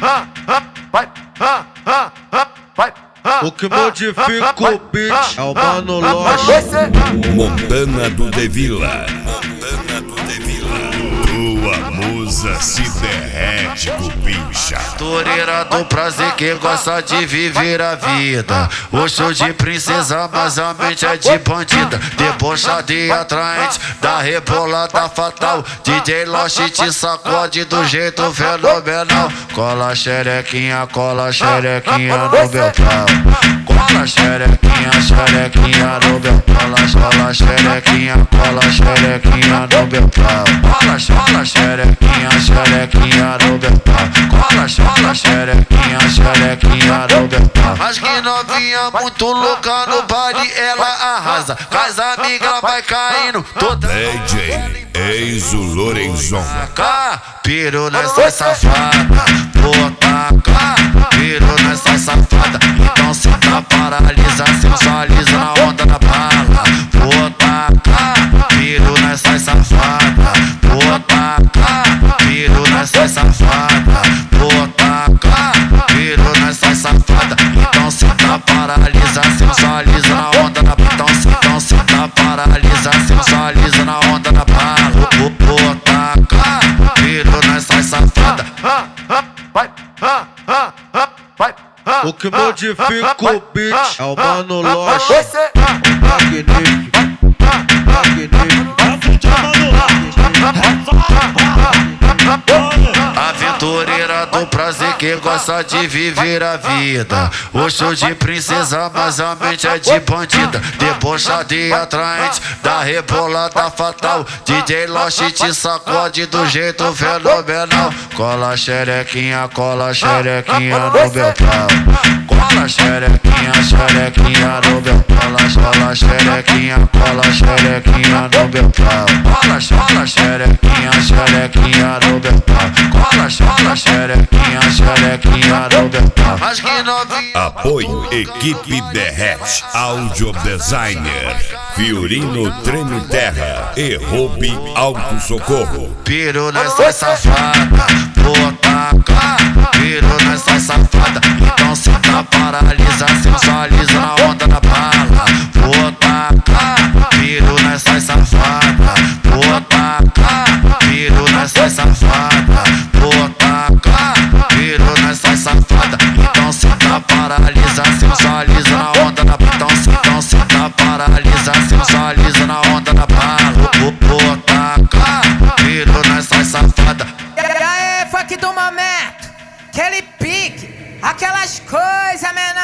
O que modifica o beat é o Mano Loja. Montana do Devila. Tua musa se derrete com pincha. Toureira do prazer que gosta de viver a vida. O show de princesa, mas a mente é de bandida. Debochada e atraente, da rebolada fatal. DJ Lost te sacode do jeito fenomenal. Cola xerequinha no meu pau. Cola xerequinha no meu pau. Cola xerequinha no meu pau. Cola xerequinha no meu pau. Cola xerequinha no meu pau. Mas que novinha muito louca no baile, ela arrasa. Faz amiga, ela vai caindo toda. DJ Enzo Lorenzon. Piro nessa safada, vou tacar. Piro nessa safada, então cê tá paralisa, sensualiza na onda da bala. Vou tacar, piro nessa safada, vou tacar. Piro nessa safada, vou tacar. Piro nessa safada, então cê tá paralisa, sensualiza na onda da bala. Então cê tá paralisa, sensualiza na onda da bala. Vou tacar, piro nessa safada. O que modifica o beat é o Mano Loja. Aventureira do prazer que gosta de viver a vida. O show de princesa, mas a mente é de bandida. Debochada e atraente, da rebolada fatal. DJ Lost te sacode do jeito fenomenal. Cola xerequinha no meu pau. Cola xerequinha no meu pau. Cola xerequinha no meu pau. Cola xerequinha no meu pau. Cola xerequinha no meu pau. Mas que novinha. Apoio Equipe Derrete. Audio Designer Fiorino Treme Terra e Roube Auto Socorro. Piro nessa safada, vou tacar. Piro nessa safada, então cê tá paralisa, sensualiza na onda da bala. Vou tacar, piro nessa safada, vou tacar. Piro nessa safada, vou tacar. Piro nessa safada, então cê tá paralisa, sensualiza na onda da bala. Então cê tá paralisa, sensualiza na onda da bala. Vou tacar, piro nessa safada. E aí, funk do momento, aquele pique, aquelas coisas menores.